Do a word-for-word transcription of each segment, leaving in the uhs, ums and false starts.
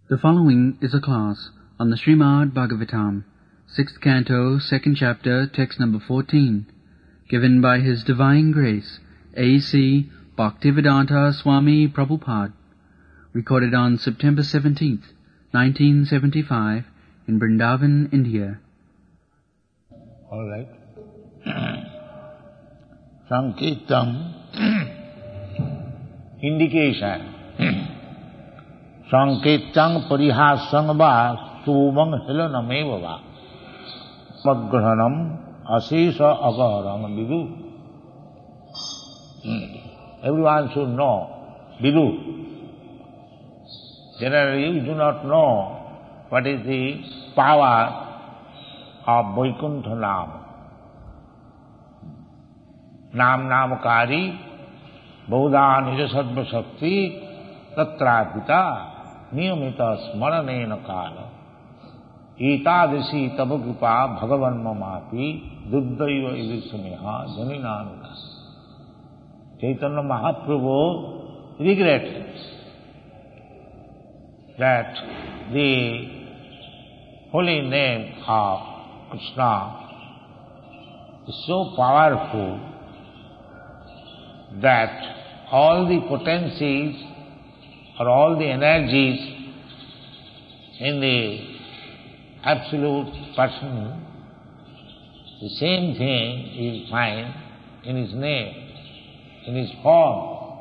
The following is a class on the Srimad Bhagavatam, sixth canto, second chapter, text number fourteen, given by His Divine Grace, A C Bhaktivedanta Swami Prabhupada, recorded on September seventeenth, nineteen seventy-five, in Vrindavan, India. All right. Sankirtan, indication. Sankirtan parihasang va sumang helaname va madgrahanam asisa agaram vidu. Everyone should know vidu. Generally, you do not know what is the power of Vaikuntha Nam. Nam Namakari Bauda Nija Sattva Shakti Tatrapita Niyamita Smaranena Kala Etadasi Tabakripa Bhagavan Mamapi Duddaiva Ilisameha Janinananda. Chaitanya Mahaprabhu regretted that the holy name of Krishna is so powerful that all the potencies or all the energies in the absolute person, the same thing you will find in his name, in his form.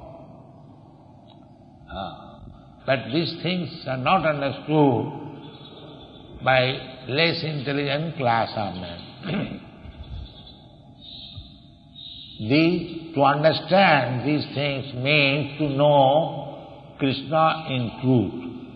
Uh, but these things are not understood by less intelligent class of men. These, to understand these things means to know Krishna in truth.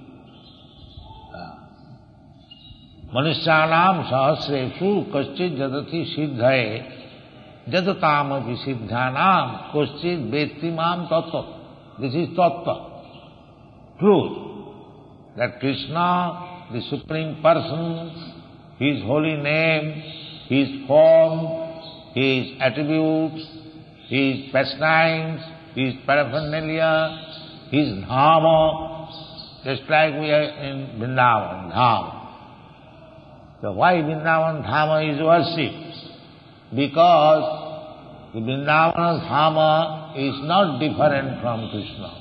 Manusyanam sahasreshu kaschit jadati siddhaye jadatam siddhanam kaschit vettimam tattva. This is tattva, truth, that Krishna, the Supreme Person, His holy name, His form, His attributes, His pastimes, His paraphernalia, His Dhama, just like we are in Vrindavan, Dham. So why Vrindavan Dhama is worshipped? Because the Vrindavan Dhama is not different from Krishna.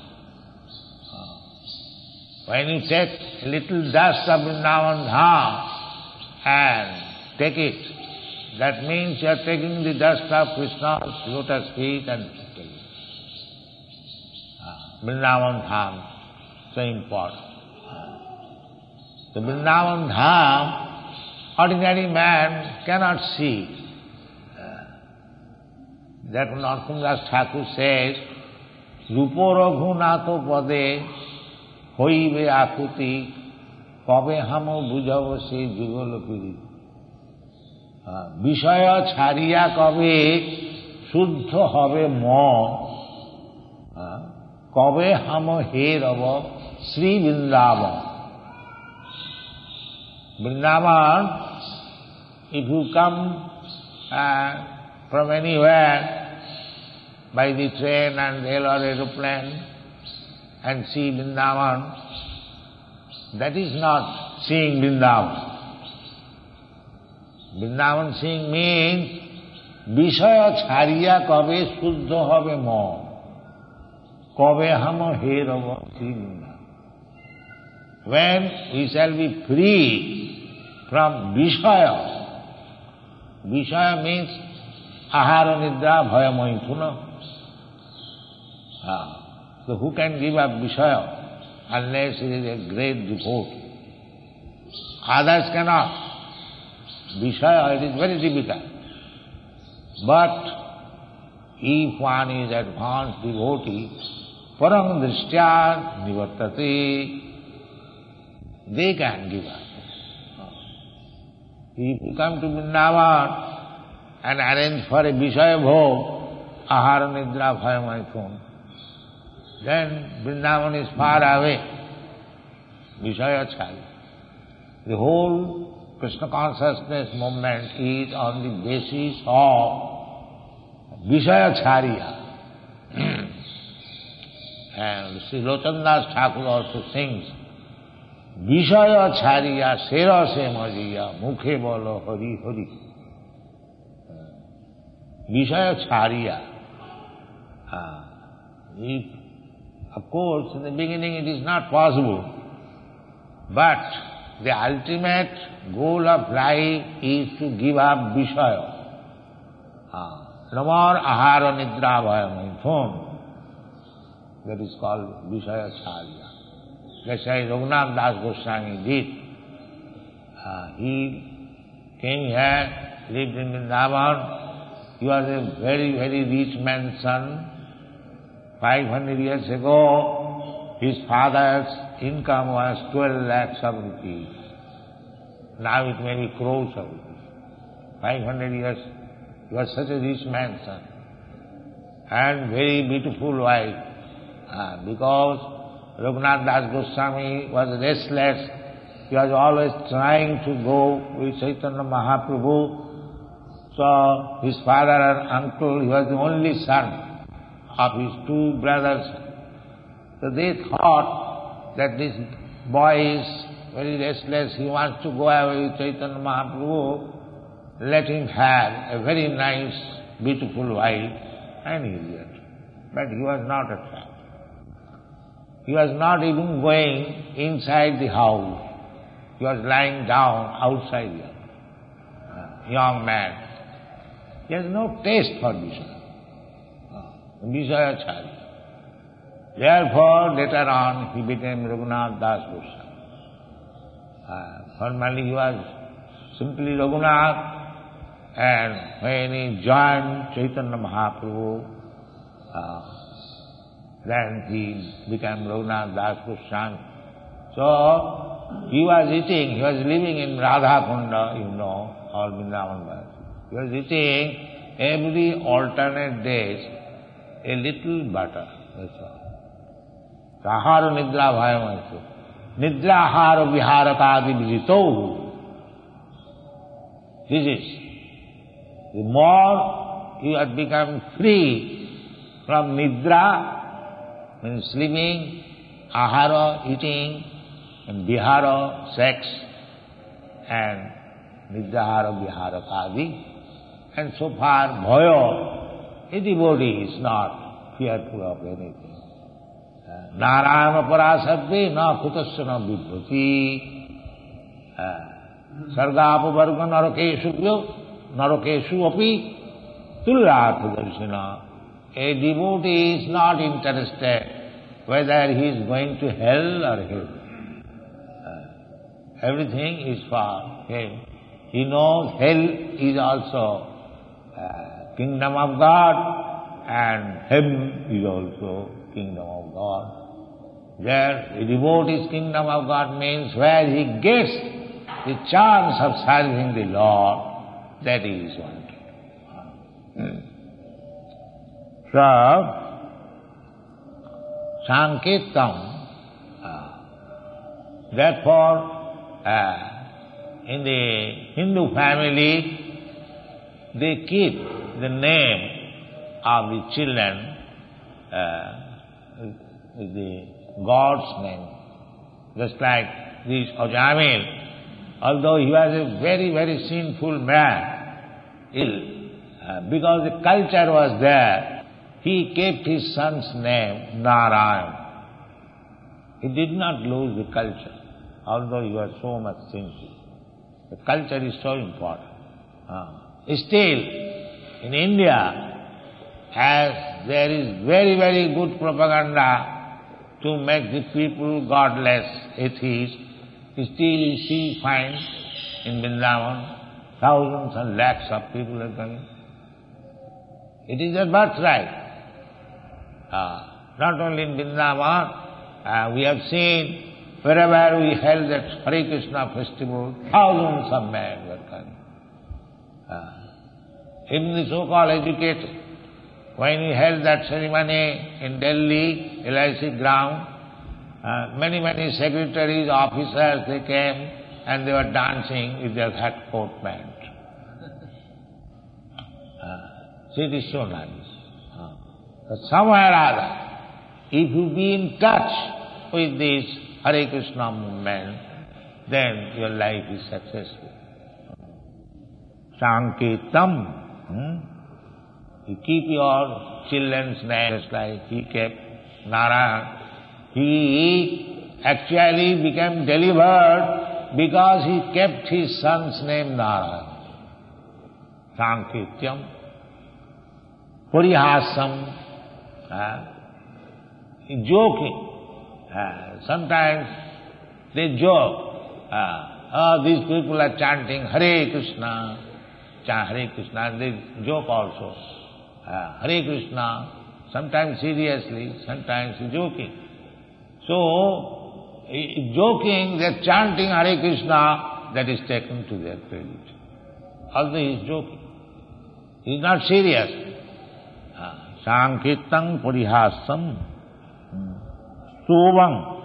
When you take a little dust of Vrindavan Dham and take it, that means you are taking the dust of Krishna's lotus feet and taking it. Vrindavan Dham, so important. The Vrindavan Dham, ordinary man cannot see. That Narottam Thakur says, Rupo Raghunato Pade Hoibe Akuti Kabe Hamo Bujavo Se Jugolo Piri. বিষয় ছাড়িয়া কবে শুদ্ধ হবে মন, কবে হাম হে রব Shri Vrindavan. Vrindavan, if you come uh, from anywhere by the train and rail or aeroplane and see Vrindavan, that is not seeing Vrindavan. Vrindavan seeing means বিষয় ছাড়িয়া কবে শুদ্ধ হবে মন, কবে হাম হে রব Shri Vrindavan. When we shall be free from বিষয়, বিষয় means ahara nidra bhaya maithuna. So who can give up বিষয় unless he is a great devotee? Others cannot. Vishaya, it is very difficult. But if one is advanced devotee, parang drishtya nivartate, they can give up. If you come to Vrindavan and arrange for a Vishaya Bhog, ahara nidra bhaya maithun, then Vrindavan is far away. Vishaya chari. The whole Krishna consciousness movement is on the basis of Vishaya Charya. And Sri Lochanda Das Thakur also sings Vishaya chariya sera se majiya mukhe bolo hari hari. Vishaya chariya. Ah, if, of course, in the beginning it is not possible, but the ultimate goal of life is to give up Vishaya. Ah, no more ahara nidra bhaya maithun. That is called Vishaya Charya. That's why Raghunath Das Goswami did. Uh, he came here, lived in Vrindavan. He was a very, very rich man's son. Five hundred years ago, his father's income was twelve lakhs of rupees. Now it may be crores of rupees. Five hundred years, he was such a rich man's son. And very beautiful wife. Uh, because Raghunath Das Goswami was restless. He was always trying to go with Chaitanya Mahaprabhu. So his father and uncle, he was the only son of his two brothers. So they thought that this boy is very restless, he wants to go away with Chaitanya Mahaprabhu. Let him have a very nice, beautiful wife, and he did. But he was not attracted. He was not even going inside the house. He was lying down outside here. Uh, young man. He has no taste for Vishaya. Uh, Vishaya Charya. Therefore, later on, he became Raghunath Das Goswami. Uh, formerly he was simply Raghunath, and when he joined Chaitanya Mahaprabhu, uh, then he became Raghunath Das Goswami. So, he was eating, he was living in Radha Kunda, you know, or Vrindavan. He was eating every alternate days a little butter. That's all. Ahara nidra bhayamaito. Nidra ahara viharakadi vijito. This is. The more you have become free from nidra, means sleeping, ahara, eating, and vihara, sex, and nidahara, vihara, kadi. And so far, bhaya, a devotee is not fearful of anything. Narayana parasadve na kutasya na vibhati. Sargapa varga narakeshu narakeshu api tullatha darshana. A devotee is not interested whether he is going to hell or heaven. Uh, everything is for him. He knows hell is also uh, kingdom of God, and heaven is also kingdom of God. There, a devotee's kingdom of God means where he gets the chance of serving the Lord, that is one. Hmm. So, Sankirtan, uh, therefore, uh, in the Hindu family, they keep the name of the children uh, with the God's name. Just like this Ajamil, although he was a very, very sinful man, ill, uh, because the culture was there, he kept his son's name Narayan. He did not lose the culture, although he was so much sinful. The culture is so important. Uh, still, in India, as there is very, very good propaganda to make the people godless, atheists, still you see, find in Vrindavan, thousands and lakhs of people are coming. It is a birthright. Uh, not only in Vrindavan, uh, we have seen wherever we held that Hare Krishna festival, thousands of men were coming. Uh, even the so-called educated, when we held that ceremony in Delhi, L I C ground, uh, many, many secretaries, officers, they came and they were dancing with their hat coat pant. Uh, so it is so nice. Uh, but somewhere or other, if you be in touch with this Hare Krishna movement, then your life is successful. Sankirtam. Hmm? You keep your children's names like he kept Narayan. He actually became delivered because he kept his son's name Narayan. Sankirtam. Parihasam. Uh, joking. Uh, sometimes they joke. Uh, oh, these people are chanting Hare Krishna. Chant Hare Krishna. They joke also. Uh, Hare Krishna. Sometimes seriously, sometimes joking. So, joking, they're chanting Hare Krishna, that is taken to their credit. Although he is joking. He is not serious. Sankirtan parihasam. Stubam.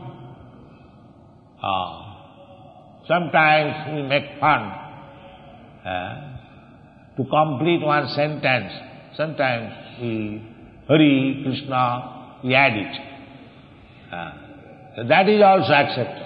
Sometimes we make fun uh, to complete one sentence. Sometimes we Hare Krishna, we add it. Uh, so that is also accepted.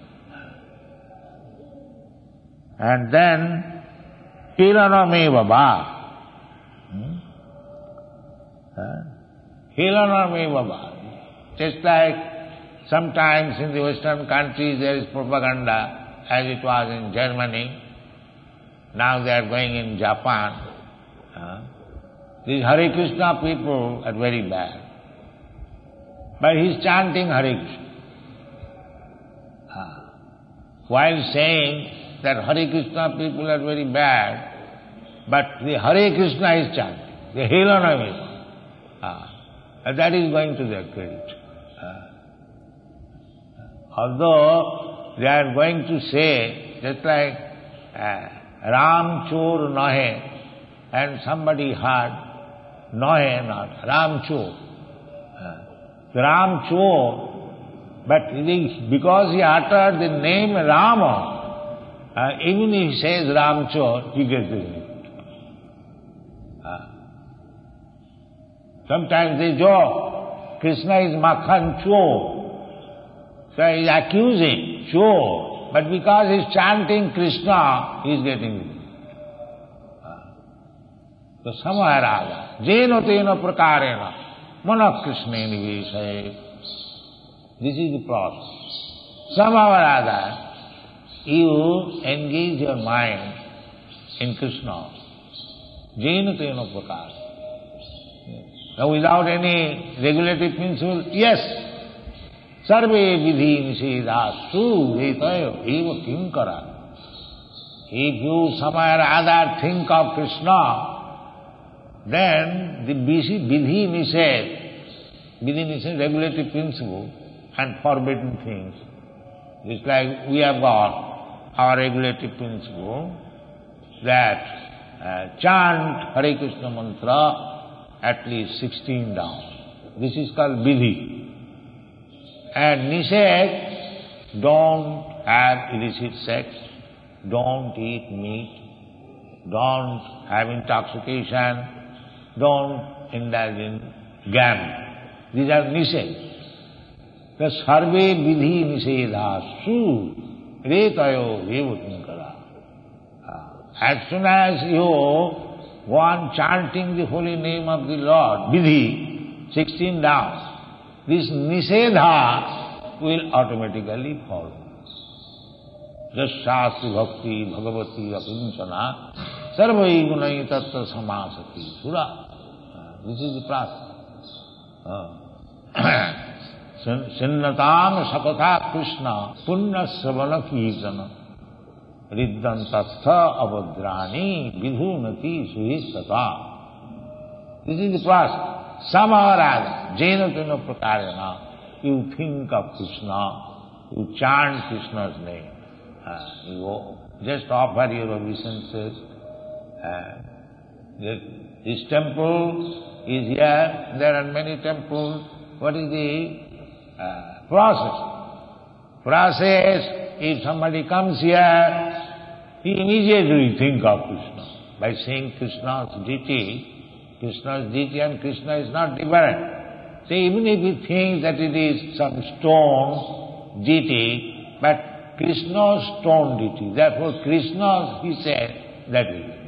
And then Hilanameva Bha. Hmm? Uh, Hilanameva Bha. Just like sometimes in the Western countries there is propaganda, as it was in Germany. Now they are going in Japan. Uh, these Hare Krishna people are very bad. But he is chanting Hare Krishna. Uh, while saying that Hare Krishna people are very bad, but the Hare Krishna is chanting. The Hilanameva. Uh, that is going to their credit. Uh, although they are going to say, just like uh, Ram Chor Nahe, and somebody heard Nahe not, Ram Chor. Uh, Ram Chor, but because he uttered the name Rama, uh, even if he says Ram Chor, he gets it. Uh, sometimes they joke, Krishna is Makhan Chor. So he is accusing Chor, but because he is chanting Krishna, he is getting it. So samayarada, jena tena prakarena, mana krishne niveshaye. This is the process. Samayarada, you engage your mind in Krishna. Jena tena prakarena. Now without any regulative principle, yes, sarve vidhi nisedastu etayo eva kinkara. If you samayarada think of Krishna, then the vidhi nised, vidhi nised, regulative principle and forbidden things. It's like we have got our regulative principle that uh, chant Hare Krishna mantra at least sixteen down. This is called vidhi. And nised, don't have illicit sex, don't eat meat, don't have intoxication, don't indulge in gambling. These are nised. The sarve vidhi nisedasu retayo evutinkara. As soon as you go on chanting the holy name of the Lord, vidhi, sixteen down, this nisedha will automatically follow. Jashyasti bhakti bhagavati apinchana sarvai gunai tattva samasati sura. This is the process. Sinnatam sakatha Krishna punna savana kirtana riddantastha avadrani vidhunati suhistata. This is the process. Samarada, jena tena prakarena. You think of Krishna, you chant Krishna's name. Uh, you just offer your obeisances. Uh, this temple is here, there are many temples. What is the uh, process? Process, if somebody comes here, he immediately think of Krishna. By saying Krishna's deity, Krishna's deity and Krishna is not different. So even if he thinks that it is some stone deity, but Krishna's stone deity. Therefore Krishna, he said, that will be.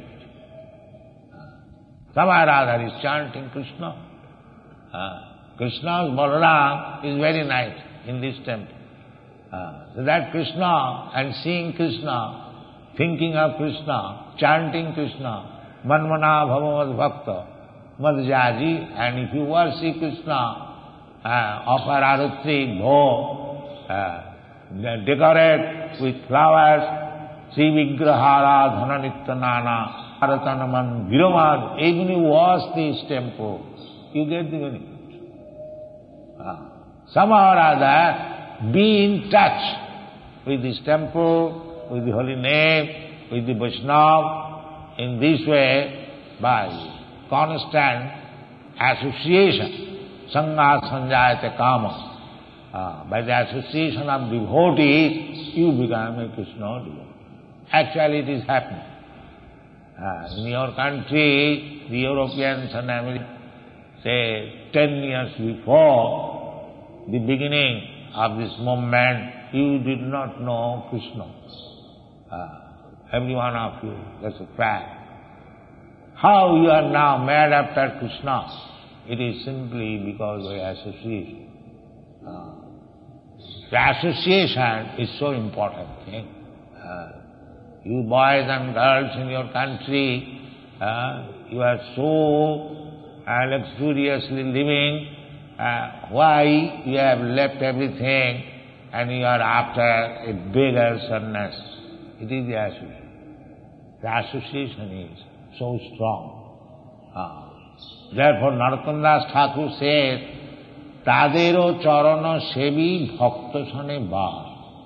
Samaya Radha is chanting Krishna. Uh, Krishna's Balaram is very nice in this temple. Uh, so that Krishna and seeing Krishna, thinking of Krishna, chanting Krishna, Manmana Bhavamad Bhakta, Madhyaji, and if you worship Krishna, uh, offer arutri, bho, uh, decorate with flowers, Sri Vigrahara Dhananityanana, Haratanaman Viramad, even you wash this temple, you get the benefit. Uh, somehow or other, be in touch with this temple, with the holy name, with the Vaishnava, in this way, by constant association, Sangha Sanjayate Kama. Uh, by the association of devotees, you become a Krishna devotee. Actually, it is happening. Uh, in your country, the Europeans and Americans, say ten years before the beginning of this movement, you did not know Krishna. Uh, every one of you, that's a fact. How you are now mad after Krishna? It is simply because of association. Uh, the association is so important thing. Uh, you boys and girls in your country, uh, you are so uh, luxuriously living. Uh, why you have left everything and you are after a beggar sannyas? It is the association. The association is so strong. Uh, therefore, Narottam Das Thakur said, Tadero charana sevi bhakta sane bas.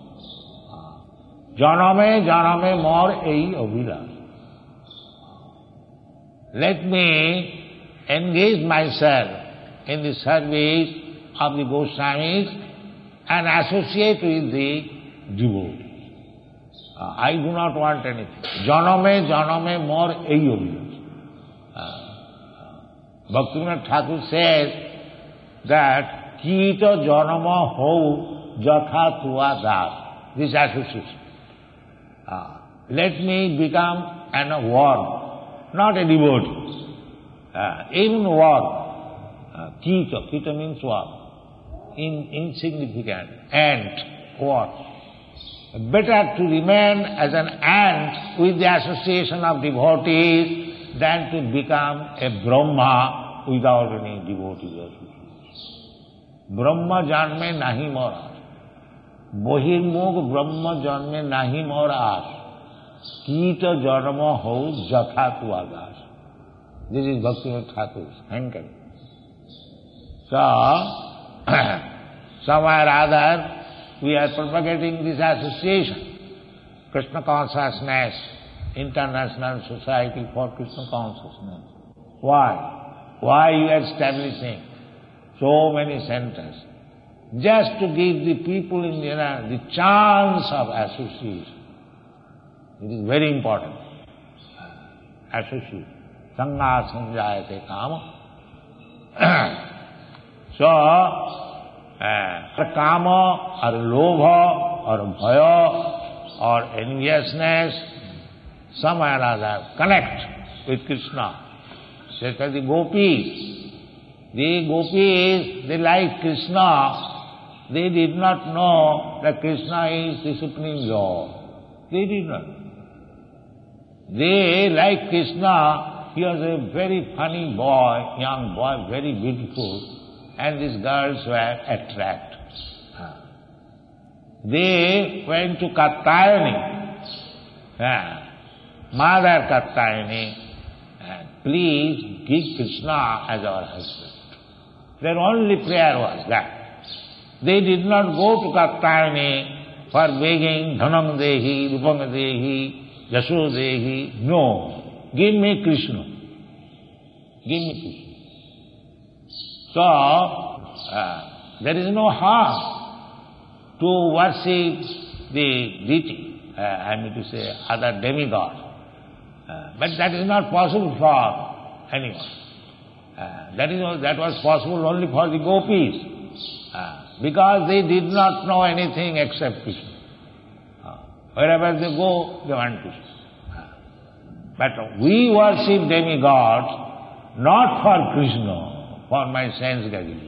Janame janame mor ei abhilash. Let me engage myself in the service of the Goswamis and associate with the devotees. Uh, I do not want anything. Janame janame mor ei abhilash. Uh, Bhaktivinoda Thakur says that Kita janama ho jatha tua das. This association. Uh, let me become an a worm, not a devotee. Uh, even worm. Uh, kita, kita means what? In, insignificant. Ant. What? Better to remain as an ant with the association of devotees than to become a Brahma without any devotee association. Brahma janme nahi mora. Bohirmukh Brahma janme nahi mora. Kita janma ho jatha tu agas. This is Bhaktivinoda Thakur's anchor. So, somewhere or other, we are propagating this association, Krishna consciousness, International Society for Krishna Consciousness. Why? Why you are establishing so many centers? Just to give the people in India the chance of association. It is very important. Association. Sangha sanjayate kama. So, uh, kama or lobha or bhaya or enviousness, somewhere or other, connect with Krishna. Just as the gopis. The gopis, they like Krishna. They did not know that Krishna is the Supreme Lord. They did not. They like Krishna. He was a very funny boy, young boy, very beautiful. And these girls were attracted. They went to Katyayani. Mother Katyayani, please give Krishna as our husband. Their only prayer was that. They did not go to Katyayani for begging Dhanam Dehi, Rupam Dehi, Yasho Dehi. No. Give me Krishna. Give me Krishna. So, uh, there is no harm to worship the deity, uh, I mean to say other demigods. Uh, but that is not possible for anyone. Uh, that is that was possible only for the gopis, uh, because they did not know anything except Krishna. Wherever they go, they want to see. But we worship demigods not for Krishna, for my sense gratification.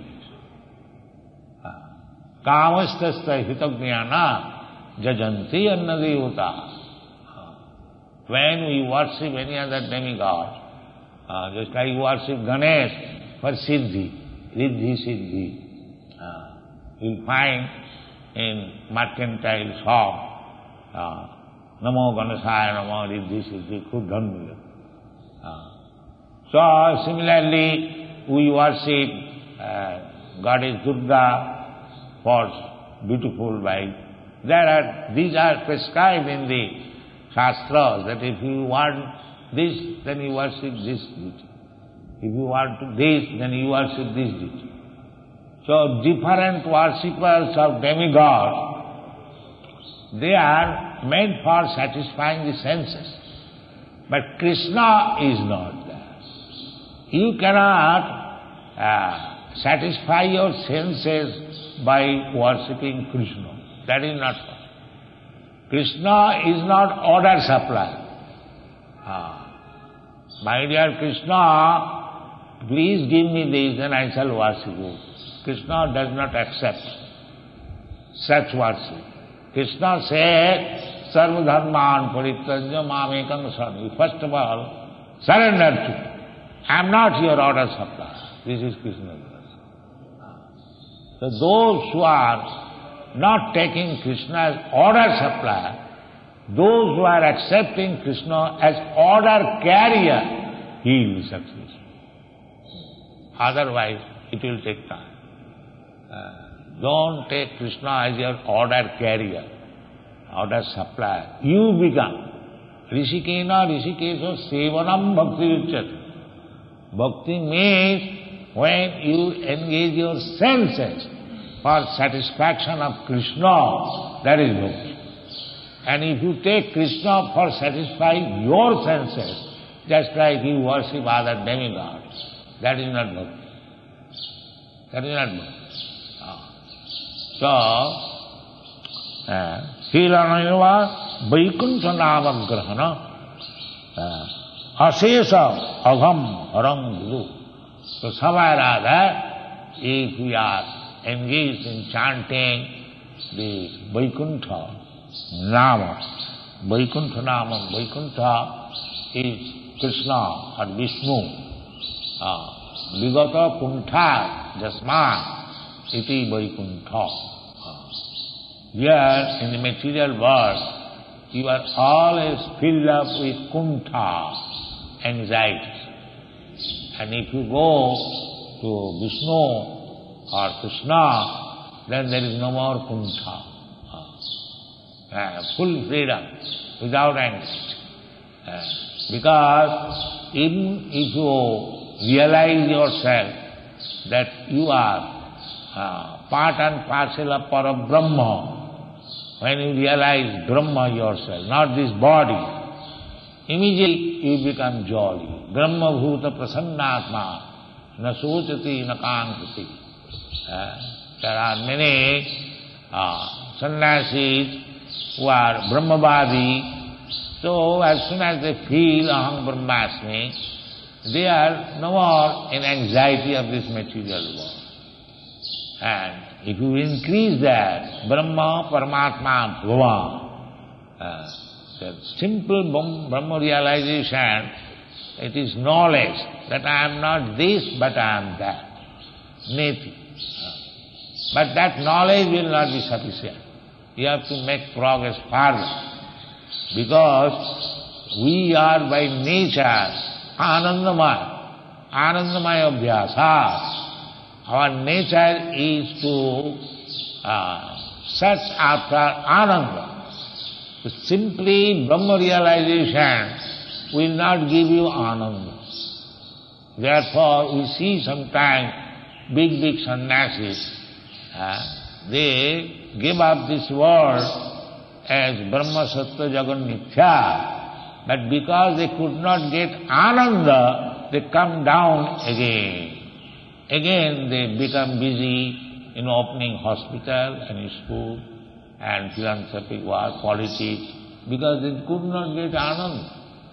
Kamastasya hitagnyana jajanti annadevata. When we worship any other demigod, uh, just like you worship Ganesh for Siddhi, Riddhi Siddhi, uh, you'll find in mercantile shop, uh, Namo Ganeshaya Namo Riddhi Siddhi, Khud dhan mile. Uh, so similarly, we worship uh, Goddess Durga for beautiful wife. There are, these are prescribed in the Shastras, that if you want this, then you worship this deity. If you want this, then you worship this deity. So different worshippers of demigods, they are meant for satisfying the senses. But Krishna is not there. You cannot uh, satisfy your senses by worshipping Krishna. That is not possible. Krishna is not order supplier. Ah. My dear Krishna, please give me this and I shall worship you. Krishna does not accept such worship. Krishna said, Sarva dharman parityajya mamekam saranam. First of all, surrender to me. I am not your order supplier. This is Krishna's worship. So those who are not taking Krishna as order supplier, those who are accepting Krishna as order carrier, he will be successful. Otherwise, it will take time. Uh, don't take Krishna as your order carrier, order supplier. You become. Rishikena Rishikesha Sevanam Bhakti Uchyate. Bhakti means when you engage your senses for satisfaction of Krishna, that is bhakti. And if you take Krishna for satisfying your senses, just like you worship other demigods, that is not bhakti. That is not bhakti. So, Silanayava Vaikuntha Nama Grahana Asesa Agham Haram Guru. So somewhere or other, if we are engaged in chanting the Vaikuntha Nama, Vaikuntha Nama, Vaikuntha is Krishna or Vishnu. Vigata Kuntha Jasman iti Vaikuntha. Here in the material world, you are always filled up with kuntha, anxiety. And if you go to Vishnu or Krishna, then there is no more kuntha. Uh, full freedom, without anxiety. Uh, because even if you realize yourself that you are uh, part and parcel of Parabrahma, when you realize Brahma yourself, not this body, immediately you become jolly. Brahma bhuta prasannatma, na sochati na kankati. Uh, there are many uh, sannyasis who are Brahmavadi, so as soon as they feel aham brahmasmi, they are no more in anxiety of this material world. And if you increase that, Brahma Paramatma Bhava, uh, the simple Brahma realization, it is knowledge that I am not this but I am that. Neti. Uh, but that knowledge will not be sufficient. You have to make progress further. Because we are by nature Anandamaya, Anandamaya Abhyasa. Our nature is to uh, search after Ananda. So simply Brahma realization will not give you Ananda. Therefore, we see sometimes big, big sannyasis, uh, they give up this world as Brahma Sattva Jagan Mithya, but because they could not get Ananda, they come down again. Again they become busy in opening hospital and school, and philanthropic work, politics, because they could not get Ananda.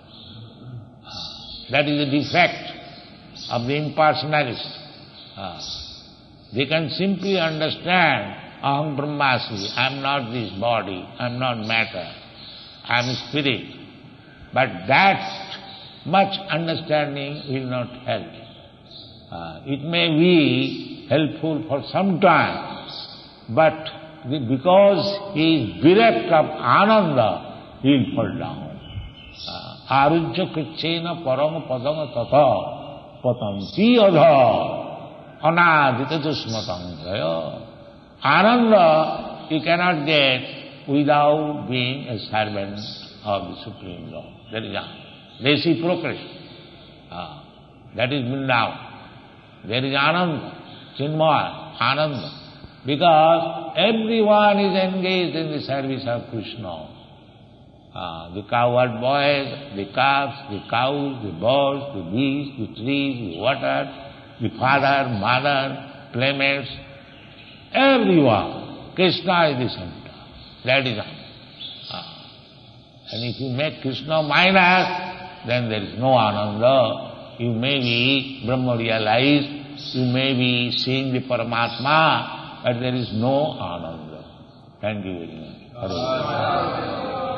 That is a defect of the impersonalist. They can simply understand, Aham Brahmasmi, I am not this body, I am not matter, I am spirit. But that much understanding will not help. Uh, it may be helpful for some time, but the, because he is bereft of Ananda, he will fall down. Arujya krichena parama padama tata patanti adha anadita dusmatangaya. Ananda you cannot get without being a servant of the Supreme Lord. That is reciprocation. Ah, that is Vrindavan. There is Ananda, Chinmaya, Ananda. Because everyone is engaged in the service of Krishna. Ah, the cowherd boys, the calves, the cows, the birds, the beasts, the trees, the water, the father, mother, playmates, everyone. Krishna is the center. That is Ananda. Ah. And if you make Krishna minus, then there is no Ananda. You may be Brahma realized, you may be seeing the Paramatma, but there is no Ananda. Thank you very much.